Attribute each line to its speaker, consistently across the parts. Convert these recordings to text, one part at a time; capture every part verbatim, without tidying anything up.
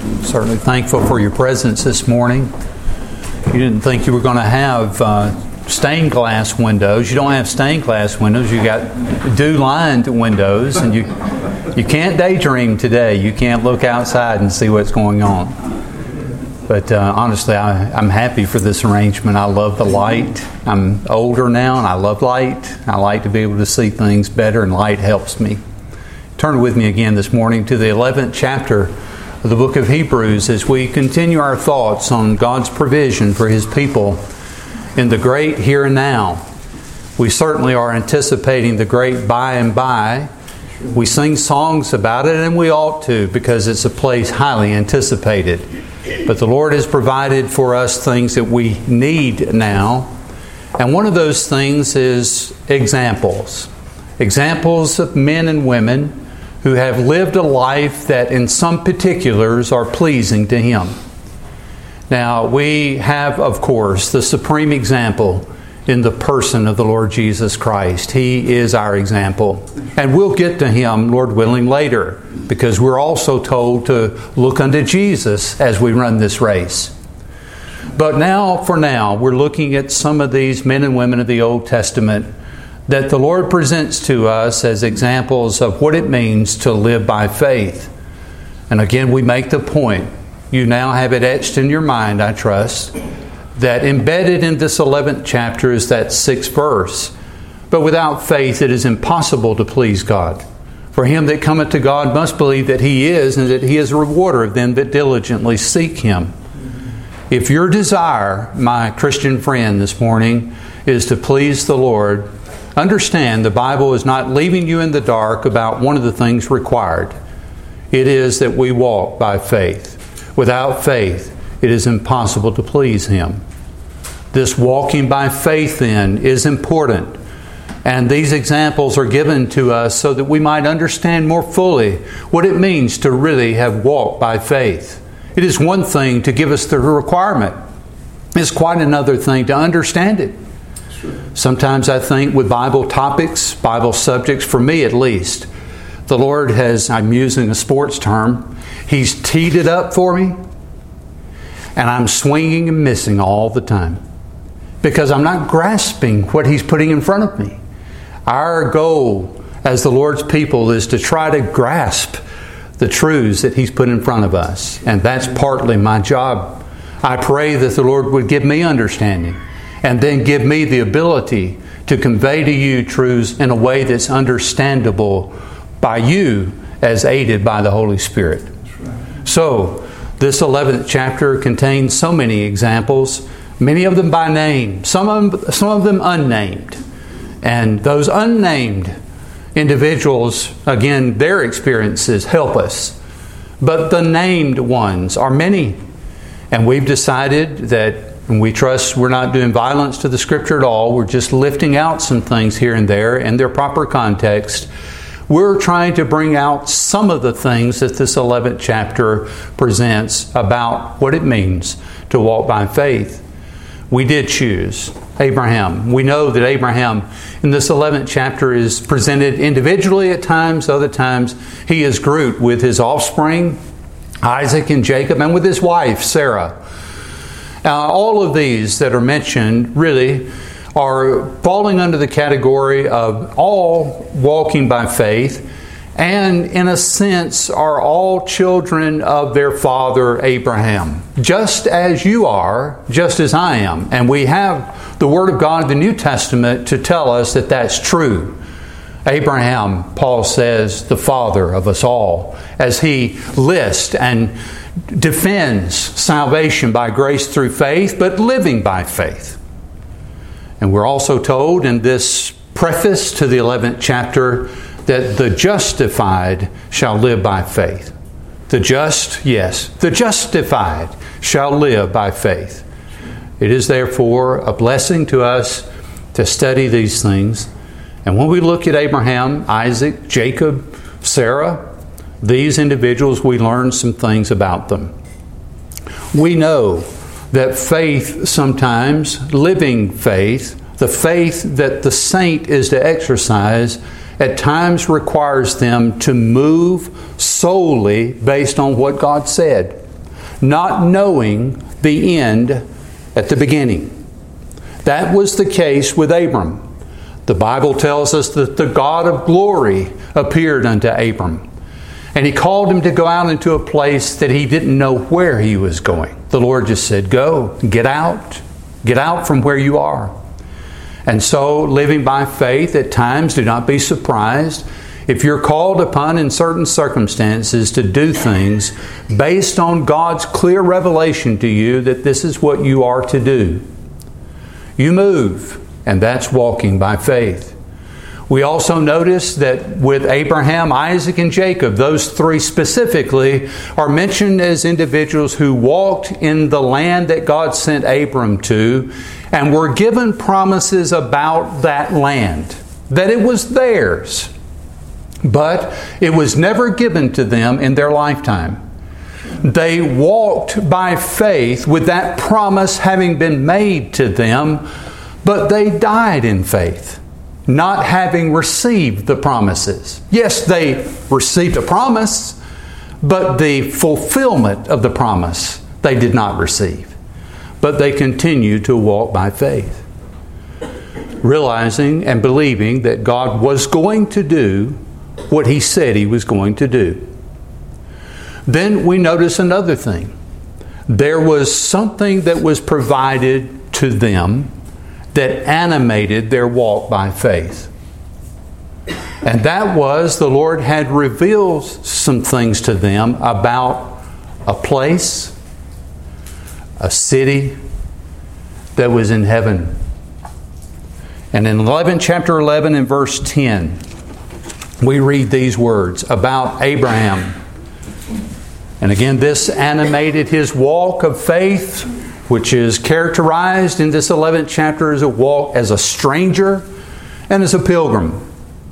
Speaker 1: Certainly thankful for your presence this morning. You didn't think you were going to have uh, stained glass windows. You don't have stained glass windows. You got dew-lined windows, and you you can't daydream today. You can't look outside and see what's going on. But uh, honestly, I, I'm happy for this arrangement. I love the light. I'm older now, and I love light. I like to be able to see things better, and light helps me. Turn with me again this morning to the eleventh chapter of the book of Hebrews as we continue our thoughts on God's provision for His people in the great here and now. We certainly are anticipating the great by and by. We sing songs about it, and we ought to, because it's a place highly anticipated. But the Lord has provided for us things that we need now. And one of those things is examples. Examples of men and women who have lived a life that in some particulars are pleasing to Him. Now, we have, of course, the supreme example in the person of the Lord Jesus Christ. He is our example. And we'll get to Him, Lord willing, later, because we're also told to look unto Jesus as we run this race. But now, for now, we're looking at some of these men and women of the Old Testament that the Lord presents to us as examples of what it means to live by faith. And again, we make the point, you now have it etched in your mind, I trust, that embedded in this eleventh chapter is that sixth verse. But without faith it is impossible to please God. For him that cometh to God must believe that He is, and that He is a rewarder of them that diligently seek Him. If your desire, my Christian friend, this morning is to please the Lord, understand the Bible is not leaving you in the dark about one of the things required. It is that we walk by faith. Without faith, it is impossible to please Him. This walking by faith, then, is important. And these examples are given to us so that we might understand more fully what it means to really have walked by faith. It is one thing to give us the requirement. It's quite another thing to understand it. Sometimes I think with Bible topics, Bible subjects, for me at least, the Lord has, I'm using a sports term, He's teed it up for me, and I'm swinging and missing all the time because I'm not grasping what He's putting in front of me. Our goal as the Lord's people is to try to grasp the truths that He's put in front of us, and that's partly my job. I pray that the Lord would give me understanding and then give me the ability to convey to you truths in a way that's understandable by you as aided by the Holy Spirit. So, this eleventh chapter contains so many examples, many of them by name, some of them, some of them unnamed. And those unnamed individuals, again, their experiences help us. But the named ones are many. And we've decided that, and we trust we're not doing violence to the Scripture at all, we're just lifting out some things here and there in their proper context. We're trying to bring out some of the things that this eleventh chapter presents about what it means to walk by faith. We did choose Abraham. We know that Abraham in this eleventh chapter is presented individually at times. Other times he is grouped with his offspring, Isaac and Jacob, and with his wife, Sarah. Now, all of these that are mentioned really are falling under the category of all walking by faith, and in a sense are all children of their father Abraham, just as you are, just as I am. And we have the Word of God in the New Testament to tell us that that's true. Abraham, Paul says, the father of us all, as he lists and defends salvation by grace through faith, but living by faith. And we're also told in this preface to the eleventh chapter that the justified shall live by faith. The just, yes, the justified shall live by faith. It is therefore a blessing to us to study these things. And when we look at Abraham, Isaac, Jacob, Sarah, these individuals, we learn some things about them. We know that faith sometimes, living faith, the faith that the saint is to exercise, at times requires them to move solely based on what God said. not knowing the end at the beginning. That was the case with Abram. The Bible tells us that the God of glory appeared unto Abram, and He called him to go out into a place that he didn't know where he was going. The Lord just said, go, get out, get out from where you are. And so, living by faith at times, do not be surprised if you're called upon in certain circumstances to do things based on God's clear revelation to you that this is what you are to do. You move, and that's walking by faith. We also notice that with Abraham, Isaac, and Jacob, those three specifically are mentioned as individuals who walked in the land that God sent Abram to and were given promises about that land, that it was theirs. But it was never given to them in their lifetime. They walked by faith with that promise having been made to them, but they died in faith, not having received the promises. Yes, they received a promise, but the fulfillment of the promise they did not receive. But they continued to walk by faith, realizing and believing that God was going to do what He said He was going to do. Then we notice another thing. There was something that was provided to them that animated their walk by faith. And that was the Lord had revealed some things to them about a place, a city that was in heaven. And in eleven, chapter eleven and verse ten, we read these words about Abraham. And again, this animated his walk of faith, which is characterized in this eleventh chapter as a walk as a stranger and as a pilgrim.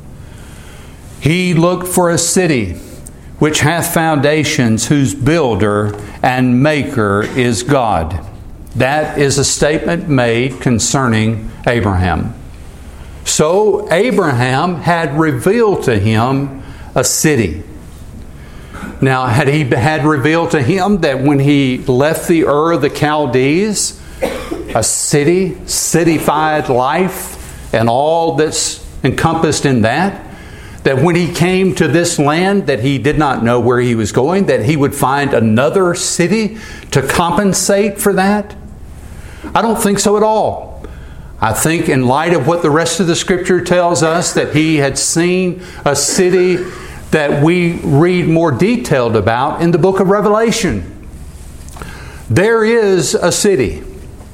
Speaker 1: He looked for a city which hath foundations, whose builder and maker is God. That is a statement made concerning Abraham. So Abraham had revealed to him a city. Now, had he had revealed to him that when he left the Ur of the Chaldees, a city, cityfied life, and all that's encompassed in that, that when he came to this land that he did not know where he was going, that he would find another city to compensate for that? I don't think so at all. I think in light of what the rest of the Scripture tells us, that he had seen a city that we read more detailed about in the book of Revelation. There is a city.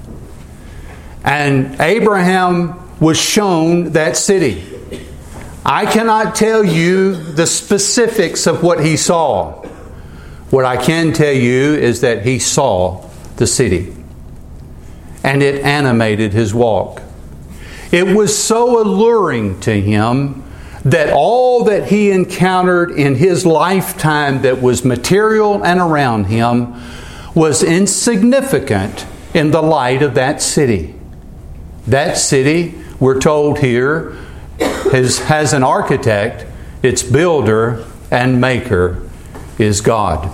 Speaker 1: And Abraham was shown that city. I cannot tell you the specifics of what he saw. What I can tell you is that he saw the city. And it animated his walk. It was so alluring to him that all that he encountered in his lifetime that was material and around him was insignificant in the light of that city. That city, we're told here, has, has an architect, its builder and maker is God.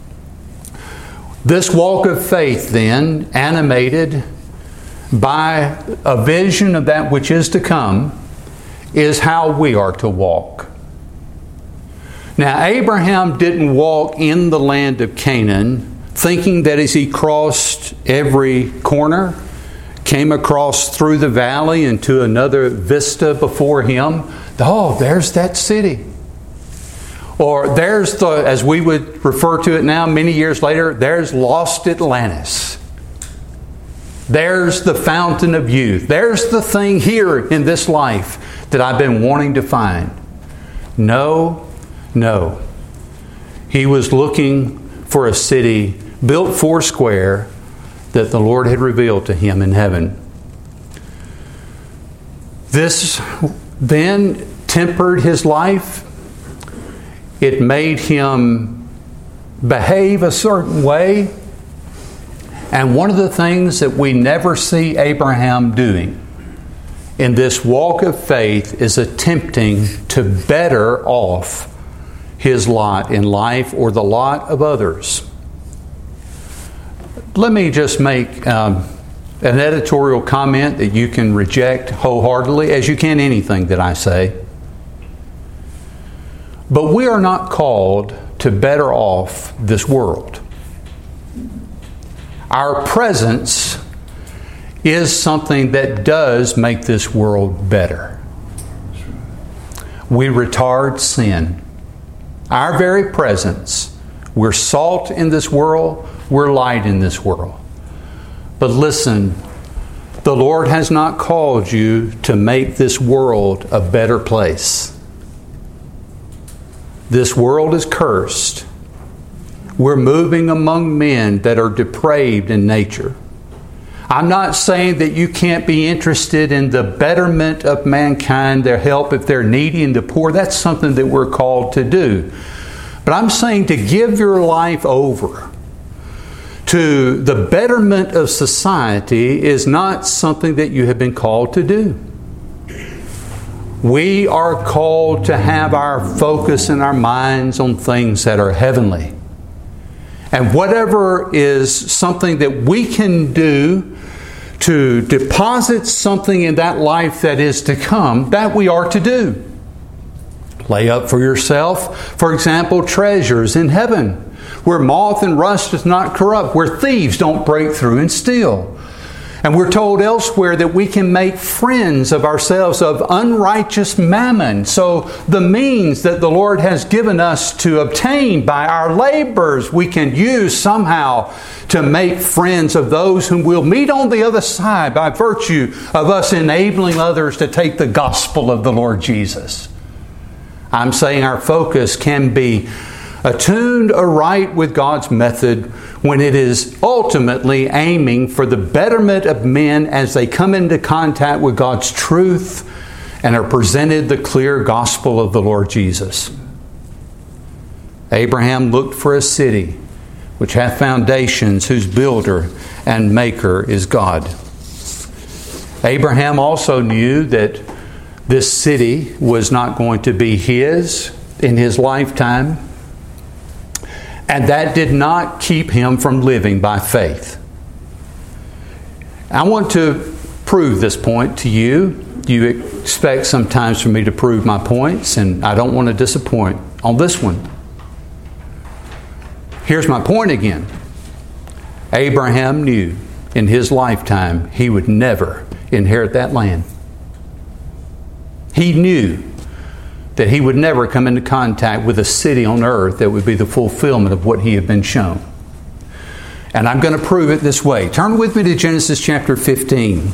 Speaker 1: This walk of faith then, animated by a vision of that which is to come, is how we are to walk. Now, Abraham didn't walk in the land of Canaan thinking that as he crossed every corner, came across through the valley into another vista before him, oh, there's that city. Or there's the, as we would refer to it now many years later, there's lost Atlantis. There's the fountain of youth. There's the thing here in this life that I've been wanting to find. No, no. He was looking for a city built four square that the Lord had revealed to him in heaven. This then tempered his life. It made him behave a certain way. And one of the things that we never see Abraham doing in this walk of faith is attempting to better off his lot in life or the lot of others. let me just make um, an editorial comment that you can reject wholeheartedly, as you can anything that I say. But we are not called to better off this world. Our presence is something that does make this world better. We retard sin. Our very presence. We're salt in this world. We're light in this world. But listen, the Lord has not called you to make this world a better place. This world is cursed. We're moving among men that are depraved in nature. I'm not saying that you can't be interested in the betterment of mankind, their help if they're needy and the poor. That's something that we're called to do. But I'm saying to give your life over to the betterment of society is not something that you have been called to do. We are called to have our focus and our minds on things that are heavenly. And whatever is something that we can do to deposit something in that life that is to come, that we are to do. Lay up for yourself, for example, treasures in heaven, where moth and rust does not corrupt, where thieves don't break through and steal. And we're told elsewhere that we can make friends of ourselves of unrighteous mammon. So the means that the Lord has given us to obtain by our labors, we can use somehow to make friends of those whom we'll meet on the other side by virtue of us enabling others to take the gospel of the Lord Jesus. I'm saying our focus can be attuned aright with God's method when it is ultimately aiming for the betterment of men as they come into contact with God's truth and are presented the clear gospel of the Lord Jesus. Abraham looked for a city which hath foundations, whose builder and maker is God. Abraham also knew that this city was not going to be his in his lifetime. And that did not keep him from living by faith. I want to prove this point to you. You expect sometimes for me to prove my points, and I don't want to disappoint on this one. Here's my point again. Abraham knew in his lifetime he would never inherit that land. He knew that he would never come into contact with a city on earth that would be the fulfillment of what he had been shown. And I'm going to prove it this way. Turn with me to Genesis chapter fifteen.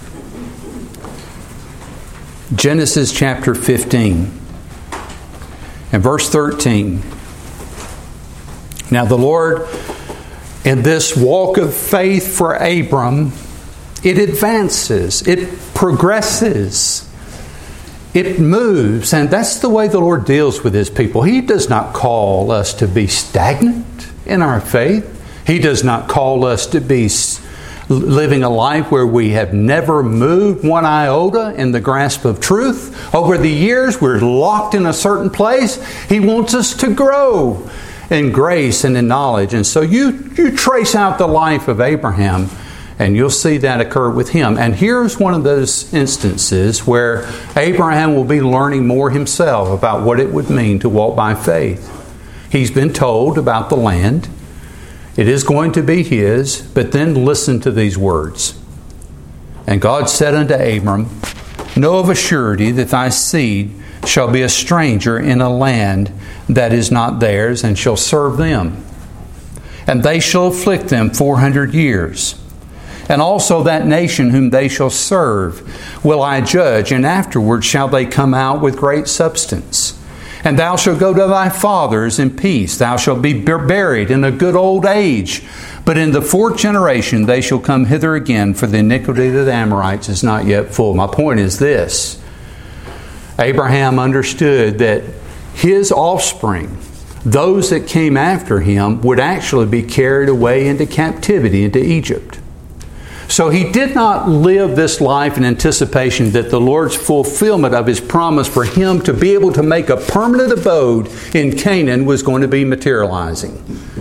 Speaker 1: Genesis chapter fifteen and verse thirteen. Now the Lord, in this walk of faith for Abram, it advances, it progresses. It moves, and that's the way the Lord deals with His people. He does not call us to be stagnant in our faith. He does not call us to be living a life where we have never moved one iota in the grasp of truth. Over the years, we're locked in a certain place. He wants us to grow in grace and in knowledge. And so you, you trace out the life of Abraham, and you'll see that occur with him. And here's one of those instances where Abraham will be learning more himself about what it would mean to walk by faith. He's been told about the land. It is going to be his, but then listen to these words. And God said unto Abram, Know of a surety that thy seed shall be a stranger in a land that is not theirs, and shall serve them. And they shall afflict them four hundred years. And also that nation whom they shall serve will I judge, and afterward shall they come out with great substance. And thou shalt go to thy fathers in peace. Thou shalt be buried in a good old age. But in the fourth generation they shall come hither again, for the iniquity of the Amorites is not yet full. My point is this. Abraham understood that his offspring, those that came after him, would actually be carried away into captivity into Egypt. So he did not live this life in anticipation that the Lord's fulfillment of His promise for him to be able to make a permanent abode in Canaan was going to be materializing.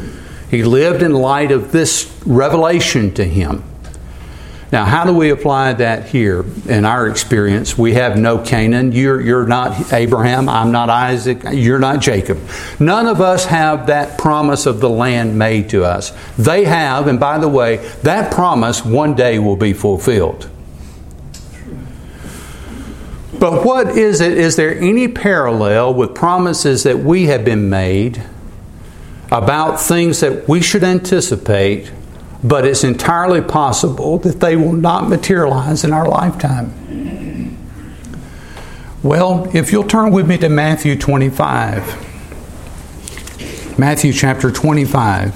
Speaker 1: He lived in light of this revelation to him. Now, how do we apply that here in our experience? We have no Canaan. You're, you're not Abraham. I'm not Isaac. You're not Jacob. None of us have that promise of the land made to us. They have, and by the way, that promise one day will be fulfilled. But what is it? Is there any parallel with promises that we have been made about things that we should anticipate, but it's entirely possible that they will not materialize in our lifetime? Well, if you'll turn with me to Matthew twenty-five. Matthew chapter twenty-five.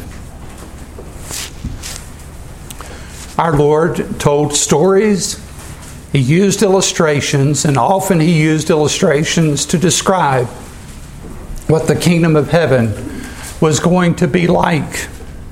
Speaker 1: Our Lord told stories. He used illustrations, and often He used illustrations to describe what the kingdom of heaven was going to be like.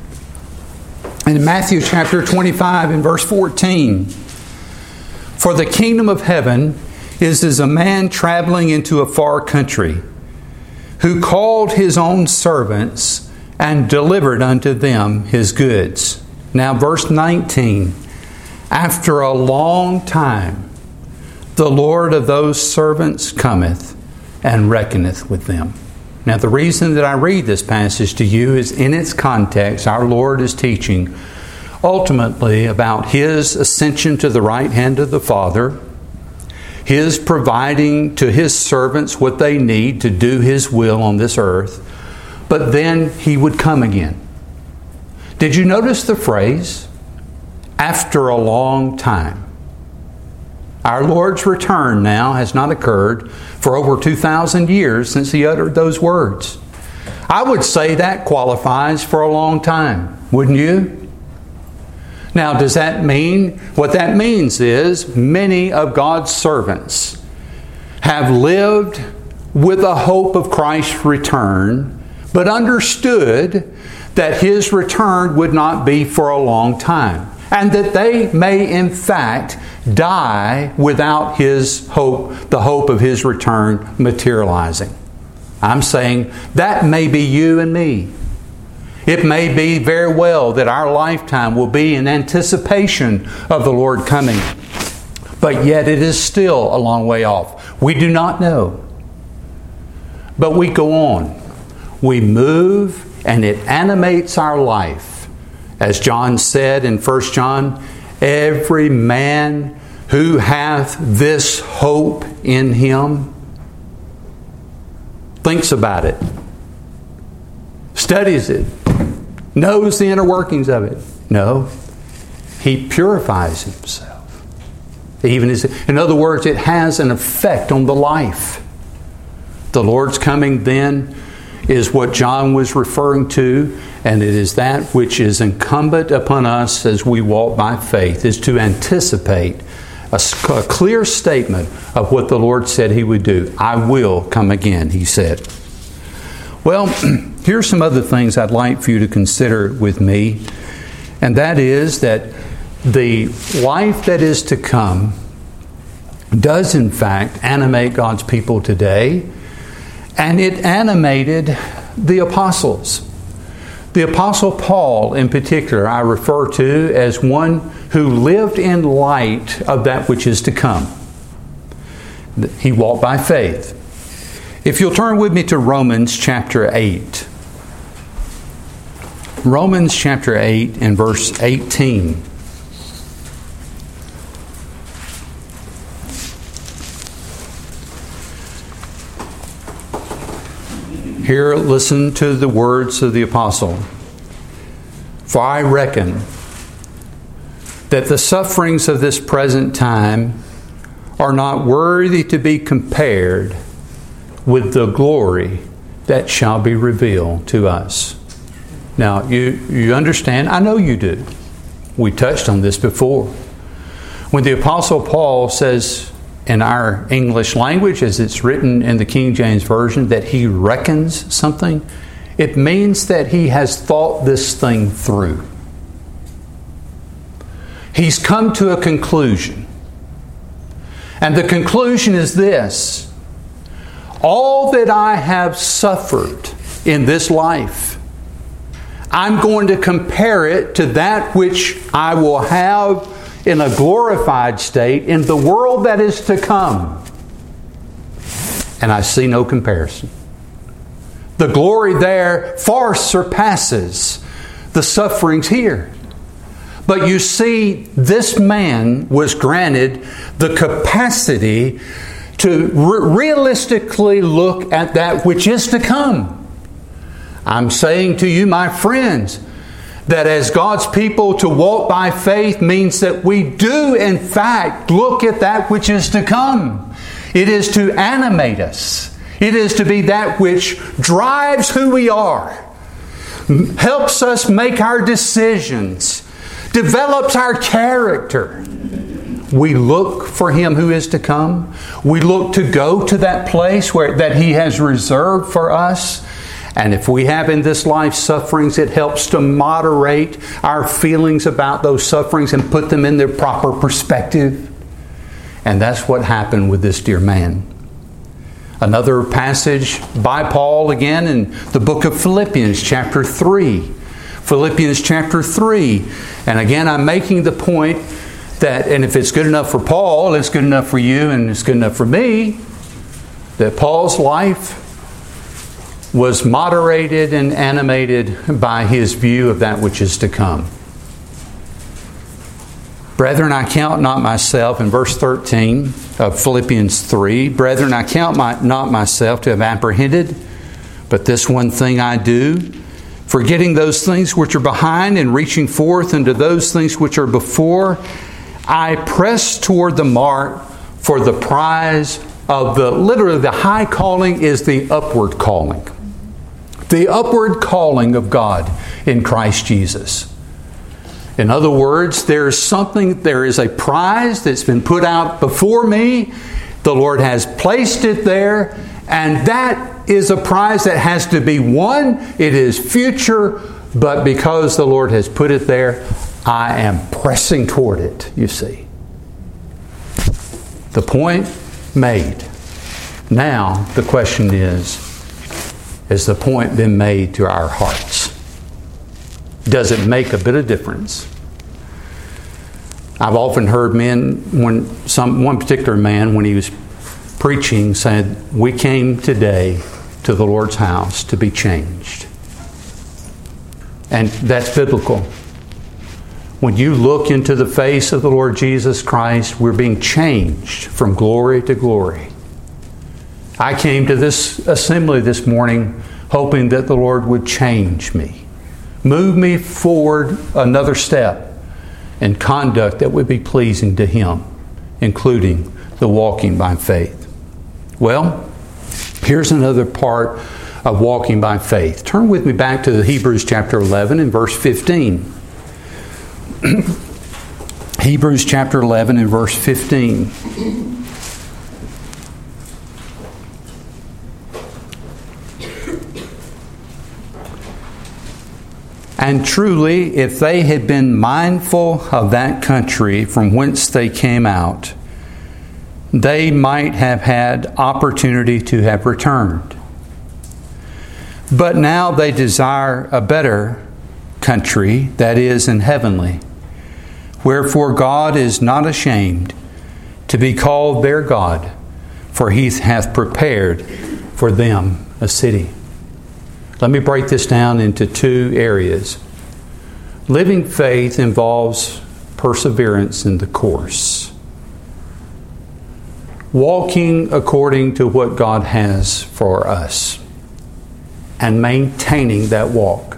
Speaker 1: In Matthew chapter twenty-five and verse fourteen, "For the kingdom of heaven is as a man traveling into a far country, who called his own servants and delivered unto them his goods." Now verse nineteen, "After a long time, the Lord of those servants cometh and reckoneth with them." Now, the reason that I read this passage to you is in its context, our Lord is teaching ultimately about His ascension to the right hand of the Father, His providing to His servants what they need to do His will on this earth, but then He would come again. Did you notice the phrase, after a long time? Our Lord's return now has not occurred for over two thousand years since He uttered those words. I would say that qualifies for a long time, wouldn't you? Now, does that mean, what that means is many of God's servants have lived with the hope of Christ's return, but understood that His return would not be for a long time, and that they may in fact die without His hope, the hope of His return materializing. I'm saying that may be you and me. It may be very well that our lifetime will be in anticipation of the Lord coming, but yet it is still a long way off. We do not know. But we go on. We move, and it animates our life. As John said in First John, "Every man who hath this hope in him," thinks about it, studies it, knows the inner workings of it. No, he purifies himself. Even as, in other words, it has an effect on the life. The Lord's coming then is what John was referring to, and it is that which is incumbent upon us as we walk by faith, is to anticipate a, a clear statement of what the Lord said He would do. "I will come again," He said. Well, here's some other things I'd like for you to consider with me, and that is that the life that is to come does in fact animate God's people today, and it animated the apostles. The Apostle Paul, in particular, I refer to as one who lived in light of that which is to come. He walked by faith. If you'll turn with me to Romans chapter eight. Romans chapter eight and verse eighteen. Here, listen to the words of the apostle. "For I reckon that the sufferings of this present time are not worthy to be compared with the glory that shall be revealed to us." Now, you, you understand? I know you do. We touched on this before. When the Apostle Paul says in our English language, as it's written in the King James Version, that he reckons something, it means that he has thought this thing through. He's come to a conclusion. And the conclusion is this: all that I have suffered in this life, I'm going to compare it to that which I will have in a glorified state in the world that is to come. And I see no comparison. The glory there far surpasses the sufferings here. But you see, this man was granted the capacity to re- realistically look at that which is to come. I'm saying to you, my friends, that as God's people, to walk by faith means that we do, in fact, look at that which is to come. It is to animate us. It is to be that which drives who we are, helps us make our decisions, develops our character. We look for Him who is to come. We look to go to that place where that He has reserved for us. And if we have in this life sufferings, it helps to moderate our feelings about those sufferings and put them in their proper perspective. And that's what happened with this dear man. Another passage by Paul again in the book of Philippians chapter three. Philippians chapter three. And again, I'm making the point that, and if it's good enough for Paul, it's good enough for you and it's good enough for me, that Paul's life was moderated and animated by his view of that which is to come. Brethren, I count not myself, in verse thirteen of Philippians three, Brethren, I count my, not myself to have apprehended, but this one thing I do, forgetting those things which are behind and reaching forth into those things which are before, I press toward the mark for the prize of the, literally the high calling is the upward calling. The upward calling of God in Christ Jesus. In other words, there is something, there is a prize that's been put out before me. The Lord has placed it there, and that is a prize that has to be won. It is future, but because the Lord has put it there, I am pressing toward it, you see. The point made. Now, the question is, has the point been made to our hearts? Does it make a bit of difference? I've often heard men, when some one particular man, when he was preaching, said, "We came today to the Lord's house to be changed." And that's biblical. When you look into the face of the Lord Jesus Christ, we're being changed from glory to glory. I came to this assembly this morning hoping that the Lord would change me, move me forward another step in conduct that would be pleasing to Him, including the walking by faith. Well, here's another part of walking by faith. Turn with me back to Hebrews chapter eleven and verse fifteen. Hebrews chapter eleven and verse fifteen. And truly, if they had been mindful of that country from whence they came out, they might have had opportunity to have returned. But now they desire a better country, that is, in heavenly. Wherefore God is not ashamed to be called their God, for He hath prepared for them a city. Let me break this down into two areas. Living faith involves perseverance in the course. Walking according to what God has for us. And maintaining that walk.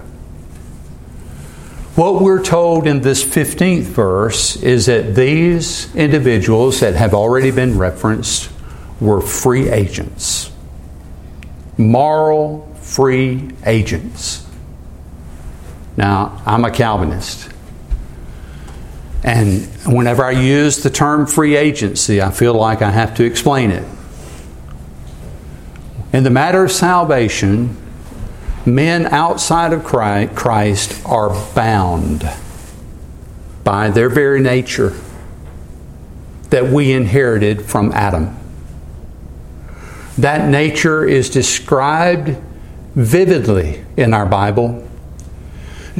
Speaker 1: What we're told in this fifteenth verse is that these individuals that have already been referenced were free agents. Moral free agents. Now, I'm a Calvinist. And whenever I use the term free agency, I feel like I have to explain it. In the matter of salvation, men outside of Christ are bound by their very nature that we inherited from Adam. That nature is described vividly in our Bible.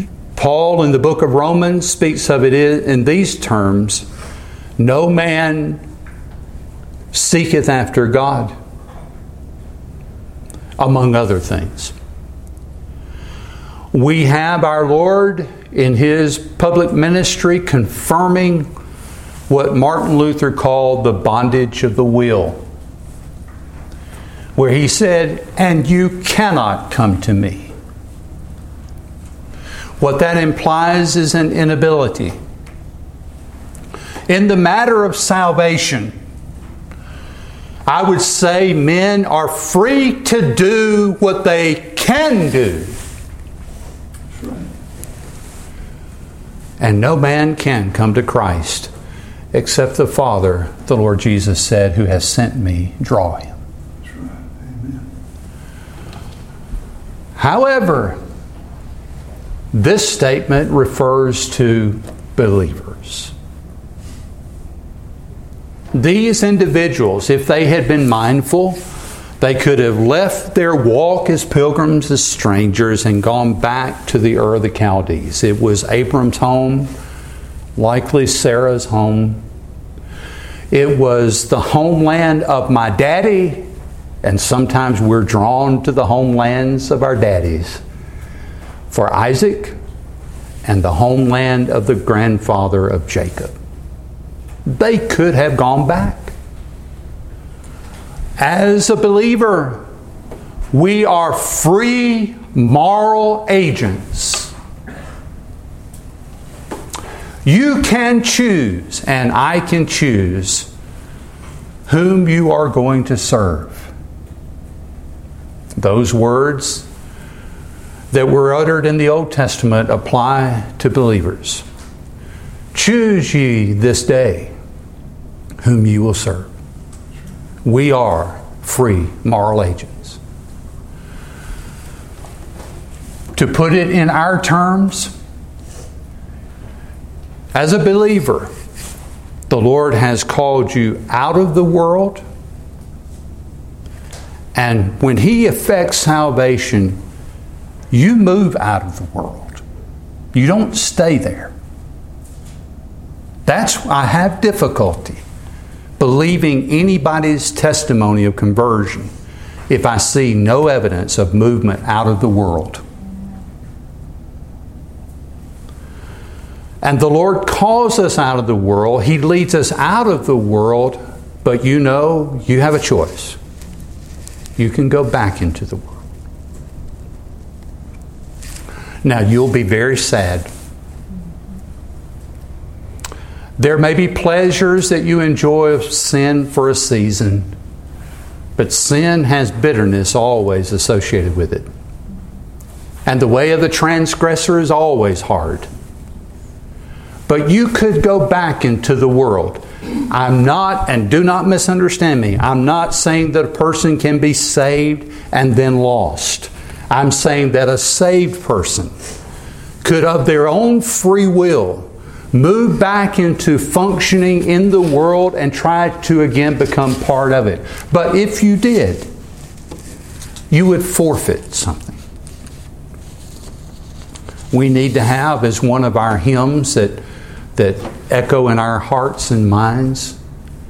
Speaker 1: Paul in the book of Romans speaks of it in these terms: no man seeketh after God, among other things. We have our Lord in His public ministry confirming what Martin Luther called the bondage of the will, where he said, "And you cannot come to me." What that implies is an inability. In the matter of salvation, I would say men are free to do what they can do. And no man can come to Christ except the Father, the Lord Jesus said, who has sent me, draw him. However, this statement refers to believers. These individuals, if they had been mindful, they could have left their walk as pilgrims, as strangers, and gone back to the Ur of the Chaldees. It was Abram's home, likely Sarah's home. It was the homeland of my daddy, and sometimes we're drawn to the homelands of our daddies. For Isaac, and the homeland of the grandfather of Jacob. They could have gone back. As a believer, we are free moral agents. You can choose, and I can choose, whom you are going to serve. Those words that were uttered in the Old Testament apply to believers. Choose ye this day whom ye will serve. We are free moral agents. To put it in our terms, as a believer, the Lord has called you out of the world, and when He effects salvation, you move out of the world. You don't stay there. That's why I have difficulty believing anybody's testimony of conversion if I see no evidence of movement out of the world. And the Lord calls us out of the world. He leads us out of the world, but you know, you have a choice. You can go back into the world. Now, you'll be very sad. There may be pleasures that you enjoy of sin for a season, but sin has bitterness always associated with it. And the way of the transgressor is always hard. But you could go back into the world. I'm not, and do not misunderstand me, I'm not saying that a person can be saved and then lost. I'm saying that a saved person could, of their own free will, move back into functioning in the world and try to again become part of it. But if you did, you would forfeit something. We need to have, as one of our hymns that, that echo in our hearts and minds,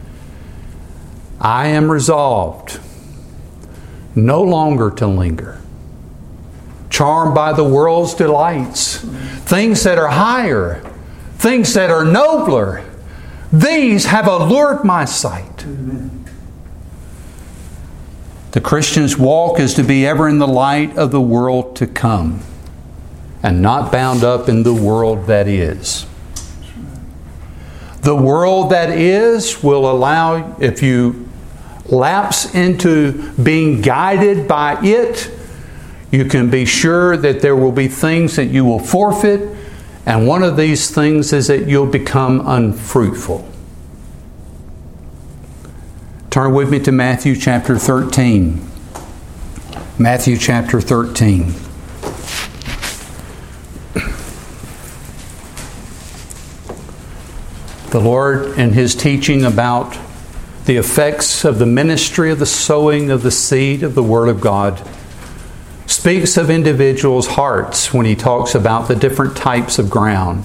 Speaker 1: I am resolved no longer to linger, charmed by the world's delights, things that are higher, things that are nobler. These have allured my sight. Amen. The Christian's walk is to be ever in the light of the world to come, and not bound up in the world that is. The world that is will allow, if you lapse into being guided by it, you can be sure that there will be things that you will forfeit, and one of these things is that you'll become unfruitful. Turn with me to Matthew chapter thirteen. Matthew chapter thirteen. The Lord, in His teaching about the effects of the ministry of the sowing of the seed of the Word of God, speaks of individuals' hearts when he talks about the different types of ground.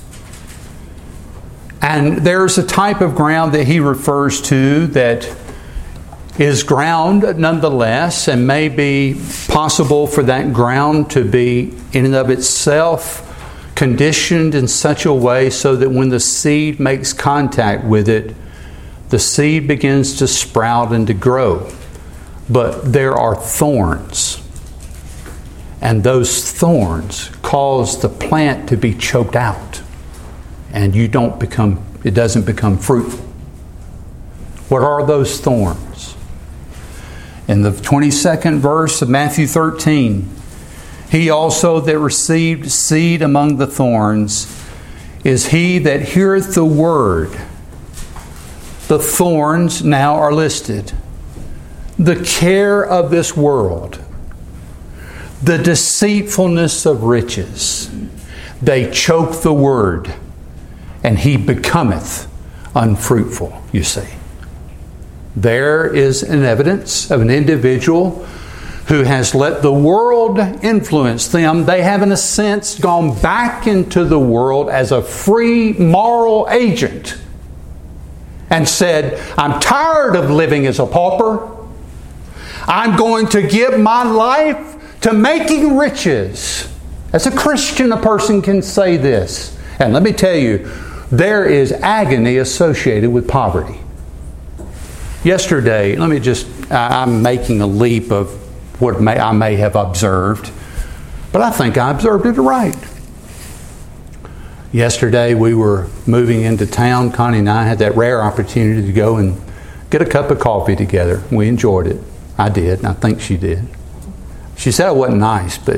Speaker 1: And there's a type of ground that he refers to that is ground nonetheless, and may be possible for that ground to be in and of itself conditioned in such a way so that when the seed makes contact with it, the seed begins to sprout and to grow. But there are thorns. And those thorns cause the plant to be choked out. And you don't become, it doesn't become fruitful. What are those thorns? In the twenty-second verse of Matthew thirteen, he also that received seed among the thorns is he that heareth the word. The thorns now are listed. The care of this world, the deceitfulness of riches, they choke the word, and he becometh unfruitful, you see. There is an evidence of an individual who has let the world influence them. They have, in a sense, gone back into the world as a free moral agent and said, I'm tired of living as a pauper. I'm going to give my life to making riches. As a Christian, a person can say this. And let me tell you, there is agony associated with poverty. Yesterday, let me just, I'm making a leap of what may, I may have observed, but I think I observed it right. Yesterday, we were moving into town. Connie and I had that rare opportunity to go and get a cup of coffee together. We enjoyed it. I did, and I think she did. She said it wasn't nice, but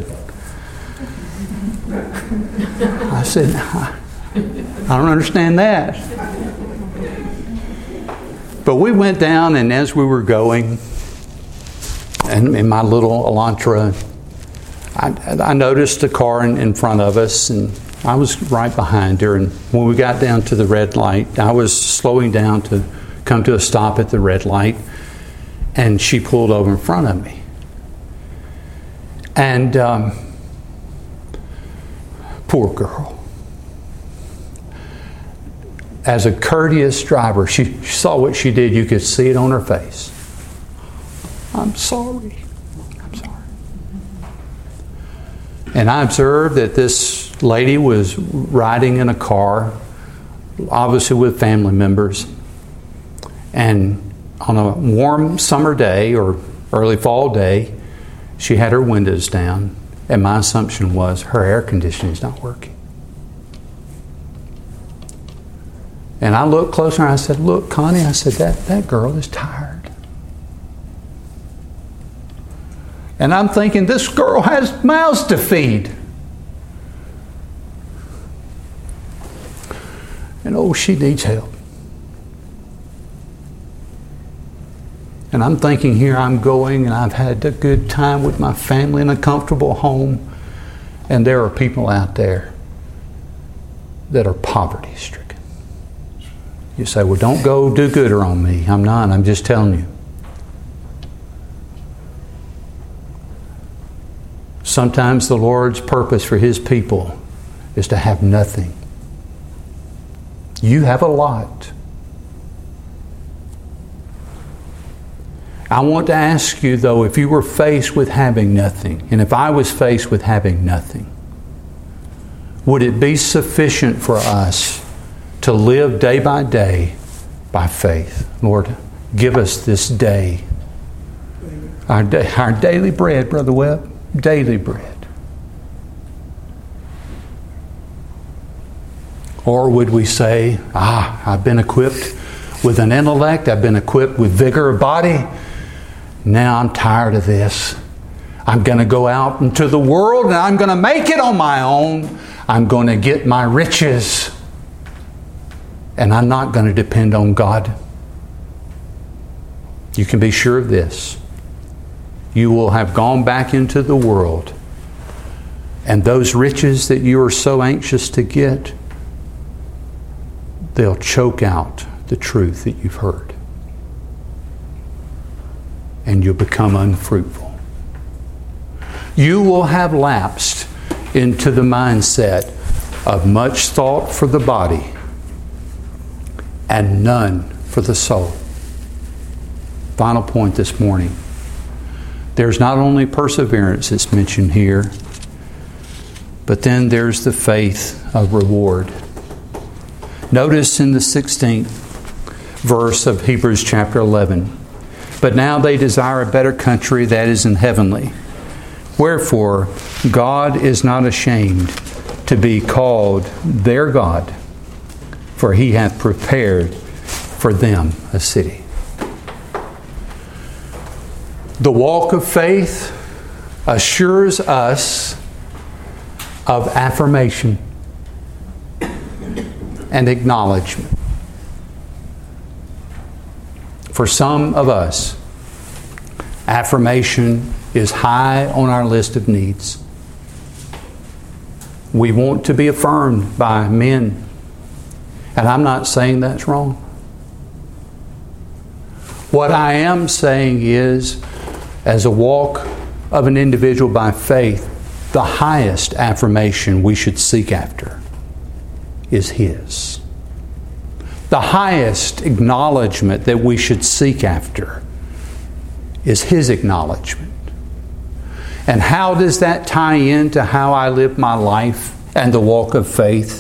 Speaker 1: I said, I, I don't understand that. But we went down, and as we were going, and in my little Elantra, I, I noticed a car in, in front of us, and I was right behind her. And when we got down to the red light, I was slowing down to come to a stop at the red light, and she pulled over in front of me. And um, poor girl. As a courteous driver, she, she saw what she did. You could see it on her face. I'm sorry. I'm sorry. And I observed that this lady was riding in a car, obviously with family members. And on a warm summer day or early fall day, she had her windows down. And my assumption was her air conditioning is not working. And I looked closer and I said, look, Connie, I said, that, that girl is tired. And I'm thinking, this girl has mouths to feed. And oh, she needs help. And I'm thinking, here I'm going and I've had a good time with my family in a comfortable home. And there are people out there that are poverty stricken. You say, well, don't go do-gooder on me. I'm not. I'm just telling you. Sometimes the Lord's purpose for His people is to have nothing. You have a lot. I want to ask you, though, if you were faced with having nothing, and if I was faced with having nothing, would it be sufficient for us to live day by day by faith? Lord, give us this day our, da- our daily bread, Brother Webb, daily bread. Or would we say, ah, I've been equipped with an intellect, I've been equipped with vigor of body, now I'm tired of this. I'm going to go out into the world and I'm going to make it on my own. I'm going to get my riches. And I'm not going to depend on God. You can be sure of this. You will have gone back into the world. And those riches that you are so anxious to get, they'll choke out the truth that you've heard. And you'll become unfruitful. you will have lapsed into the mindset of much thought for the body and none for the soul. Final point this morning. There's not only perseverance that's mentioned here, but then there's the faith of reward. Notice in the sixteenth verse of Hebrews chapter eleven, but now they desire a better country, that is in heavenly. Wherefore, God is not ashamed to be called their God, for He hath prepared for them a city. The walk of faith assures us of affirmation and acknowledgement. For some of us, affirmation is high on our list of needs. We want to be affirmed by men. And I'm not saying that's wrong. What I am saying is, as a walk of an individual by faith, the highest affirmation we should seek after is His. The highest acknowledgement that we should seek after is His acknowledgement. And how does that tie into how I live my life and the walk of faith?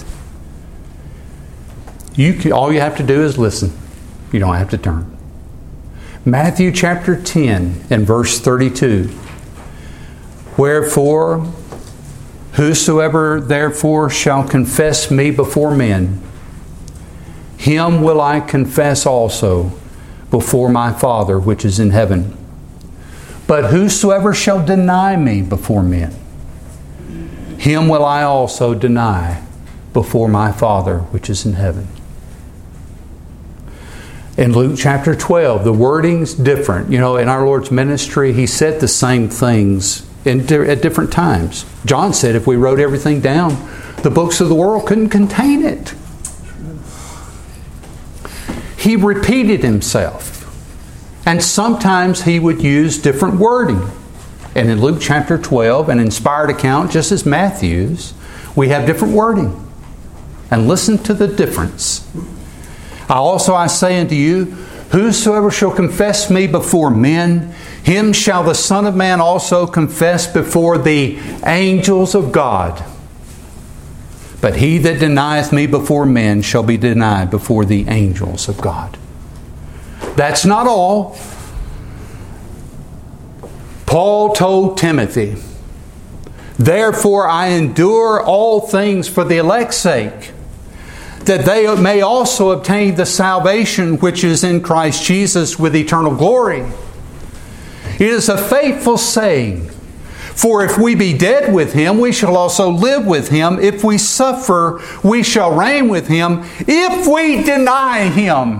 Speaker 1: You can, all you have to do is listen. You don't have to turn. Matthew chapter ten and verse thirty-two. Wherefore, whosoever therefore shall confess me before men, him will I confess also before my Father which is in heaven. But whosoever shall deny me before men, him will I also deny before my Father which is in heaven. In Luke chapter twelve, the wording's different. You know, in our Lord's ministry, He said the same things in, at different times. John said if we wrote everything down, the books of the world couldn't contain it. He repeated Himself. And sometimes He would use different wording. And in Luke chapter twelve, an inspired account, just as Matthew's, we have different wording. And listen to the difference. I also I say unto you, whosoever shall confess me before men, him shall the Son of Man also confess before the angels of God. But he that denieth me before men shall be denied before the angels of God. That's not all. Paul told Timothy, therefore I endure all things for the elect's sake, that they may also obtain the salvation which is in Christ Jesus with eternal glory. It is a faithful saying, for if we be dead with Him, we shall also live with Him. If we suffer, we shall reign with Him. If we deny Him,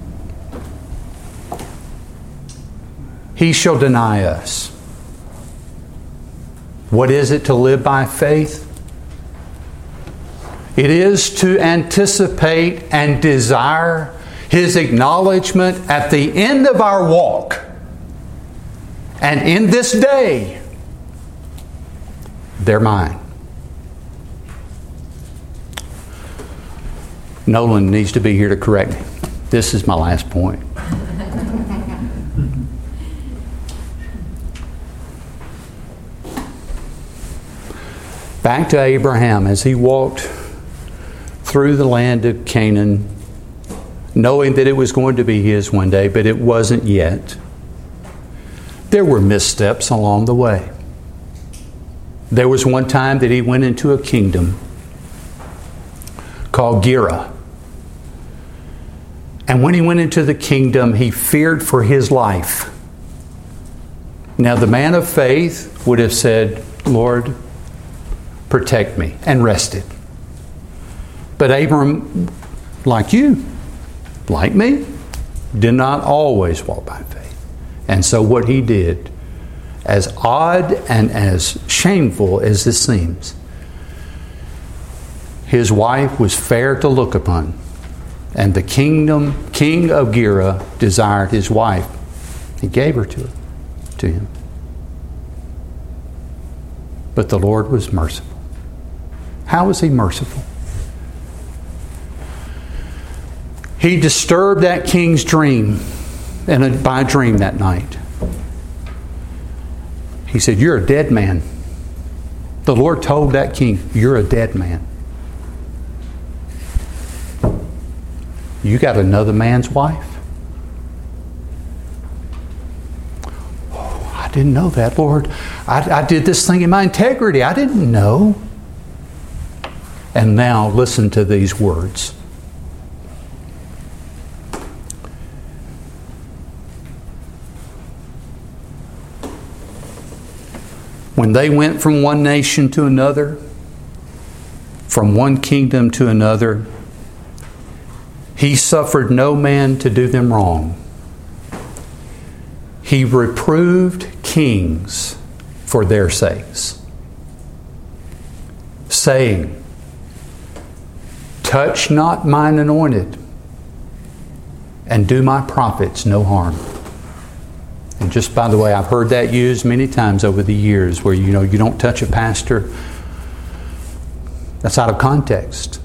Speaker 1: He shall deny us. What is it to live by faith? It is to anticipate and desire His acknowledgement at the end of our walk. And in this day, they're mine. Nolan needs to be here to correct me. This is my last point. Back to Abraham as he walked through the land of Canaan, knowing that it was going to be his one day, but it wasn't yet. There were missteps along the way. There was one time that he went into a kingdom called Gerar. And when he went into the kingdom, he feared for his life. Now, the man of faith would have said, Lord, protect me, and rested. But Abram, like you, like me, did not always walk by faith. And so what he did, as odd and as shameful as this seems, his wife was fair to look upon. And the kingdom, king of Gerar desired his wife. He gave her to, her, to him. But the Lord was merciful. How was He merciful? He disturbed that king's dream, and by a dream that night. He said, "You're a dead man." The Lord told that king, "You're a dead man. You got another man's wife?" "Oh, I didn't know that, Lord. I, I did this thing in my integrity. I didn't know." And now listen to these words. When they went from one nation to another, from one kingdom to another, He suffered no man to do them wrong. He reproved kings for their sakes, saying, "Touch not mine anointed, and do my prophets no harm." And just by the way, I've heard that used many times over the years where, you know, you don't touch a pastor. That's out of context.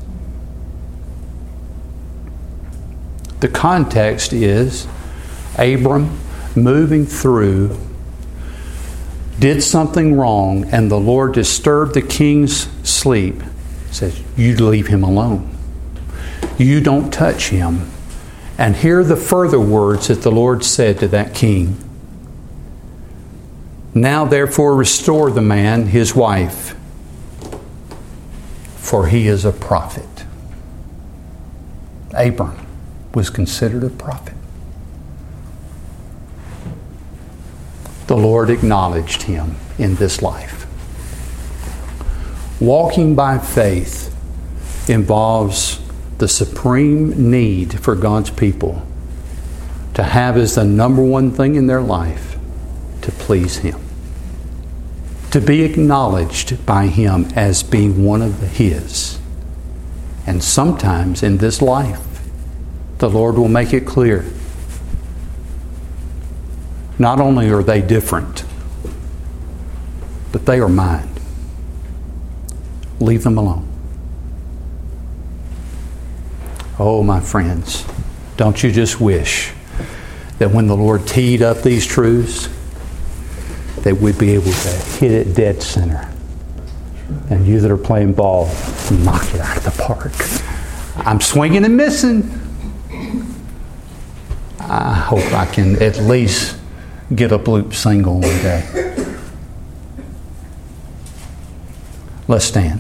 Speaker 1: The context is Abram moving through, did something wrong, and the Lord disturbed the king's sleep. He says, "You leave him alone. You don't touch him." And hear the further words that the Lord said to that king. "Now therefore restore the man his wife, for he is a prophet." Abram was considered a prophet. The Lord acknowledged him in this life. Walking by faith involves the supreme need for God's people to have as the number one thing in their life to please Him, to be acknowledged by Him as being one of His. And sometimes in this life, the Lord will make it clear. Not only are they different, but they are mine. Leave them alone. Oh, my friends, don't you just wish that when the Lord teed up these truths, that we'd be able to hit it dead center. And you that are playing ball, knock it out of the park. I'm swinging and missing. I hope I can at least get a bloop single one day. Let's stand.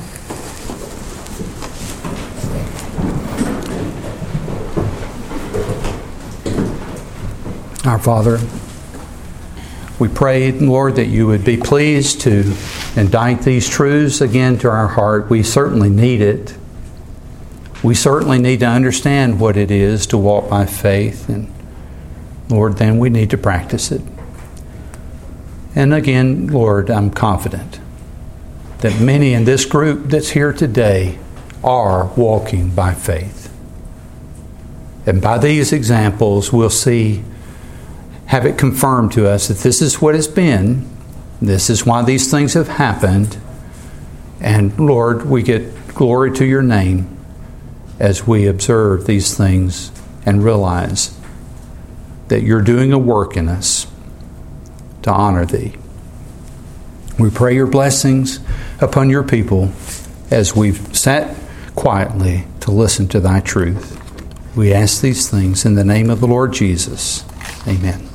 Speaker 1: Our Father, we pray, Lord, that you would be pleased to indict these truths again to our heart. We certainly need it. We certainly need to understand what it is to walk by faith. And Lord, then we need to practice it. And again, Lord, I'm confident that many in this group that's here today are walking by faith. And by these examples, we'll see, have it confirmed to us that this is what it's been. This is why these things have happened. And Lord, we get glory to your name as we observe these things and realize that you're doing a work in us to honor thee. We pray your blessings upon your people as we've sat quietly to listen to thy truth. We ask these things in the name of the Lord Jesus. Amen.